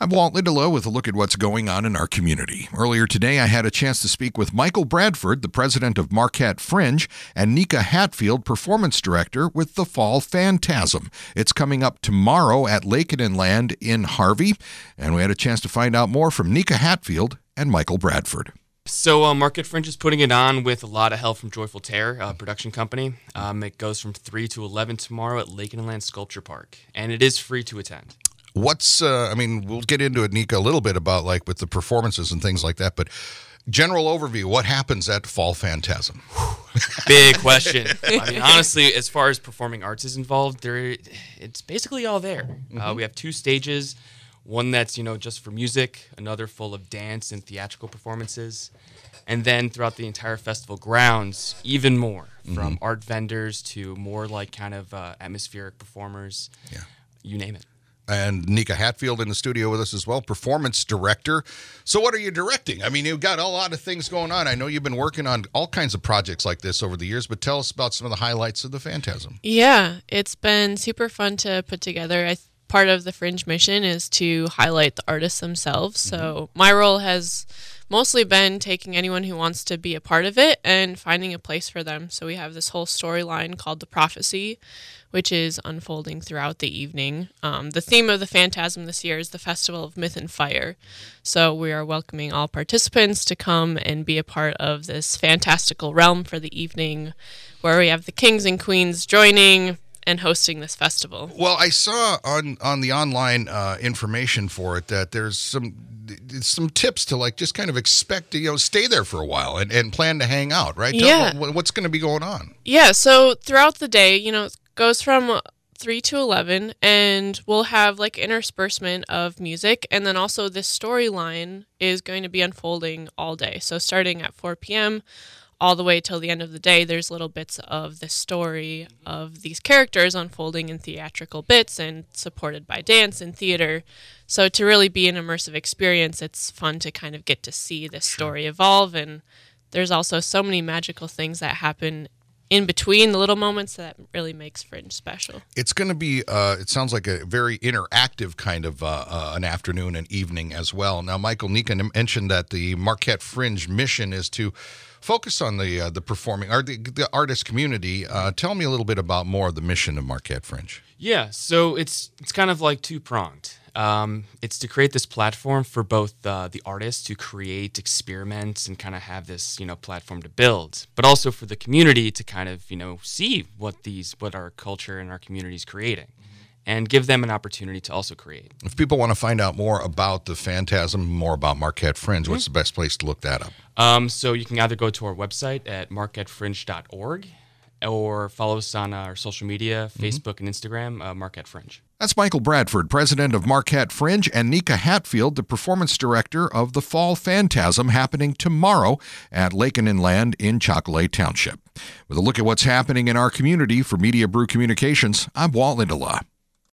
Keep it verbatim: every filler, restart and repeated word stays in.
I'm Walt Lindelof with a look at what's going on in our community. Earlier today, I had a chance to speak with Michael Bradford, the president of Marquette Fringe, and Nika Hatfield, performance director with the Fall Phantasm. It's coming up tomorrow at Lake and Inland in Harvey, and we had a chance to find out more from Nika Hatfield and Michael Bradford. So uh, Marquette Fringe is putting it on with a lot of help from Joyful Terror, a production company. Um, it goes from three to eleven tomorrow at Lake and Inland Sculpture Park, and it is free to attend. What's, uh, I mean, we'll get into it, Nika, a little bit about like with the performances and things like that, but general overview, what happens at Fall Phantasm? Big question. I mean, honestly, as far as performing arts is involved, there it's basically all there. Mm-hmm. Uh, we have two stages. One that's, you know, just for music, another full of dance and theatrical performances. And then throughout the entire festival grounds, even more, from mm-hmm. art vendors to more like kind of uh, atmospheric performers, yeah. You name it. And Nika Hatfield in the studio with us as well, performance director. So what are you directing? I mean, you've got a lot of things going on. I know you've been working on all kinds of projects like this over the years, but tell us about some of the highlights of the Phantasm. Yeah, it's been super fun to put together. I th- Part of the Fringe mission is to highlight the artists themselves. So mm-hmm. my role has mostly been taking anyone who wants to be a part of it and finding a place for them. So we have this whole storyline called The Prophecy, which is unfolding throughout the evening. Um, the theme of the Phantasm this year is the Festival of Myth and Fire. So we are welcoming all participants to come and be a part of this fantastical realm for the evening, where we have the kings and queens joining and hosting this festival. Well, I saw on on the online uh, information for it that there's some some tips to like just kind of expect to, you know, stay there for a while and, and plan to hang out, right? Yeah. Tell, what's going to be going on? Yeah, so throughout the day, you know, it goes from three to eleven, and we'll have like interspersement of music, and then also this storyline is going to be unfolding all day. So starting at four p.m., all the way till the end of the day, there's little bits of the story of these characters unfolding in theatrical bits and supported by dance and theater. So to really be an immersive experience, it's fun to kind of get to see this story evolve. And there's also so many magical things that happen in between the little moments that really makes Fringe special. It's going to be, uh, it sounds like a very interactive kind of uh, uh, an afternoon and evening as well. Now, Michael, Nika mentioned that the Marquette Fringe mission is to focus on the uh, the performing art, the, the artist community. Uh, tell me a little bit about more of the mission of Marquette Fringe. Yeah, so it's it's kind of like two-pronged. Um, it's to create this platform for both uh, the artists to create experiments and kind of have this, you know, platform to build, but also for the community to kind of, you know, see what these what our culture and our community is creating. And give them an opportunity to also create. If people want to find out more about the Phantasm, more about Marquette Fringe, mm-hmm. what's the best place to look that up? Um, so you can either go to our website at marquette fringe dot org or follow us on our social media, Facebook mm-hmm. and Instagram, uh, Marquette Fringe. That's Michael Bradford, president of Marquette Fringe, and Nika Hatfield, the performance director of the Fall Phantasm, happening tomorrow at Lake and Inland in Chocolate Township. With a look at what's happening in our community, for Media Brew Communications, I'm Walt Lindelof.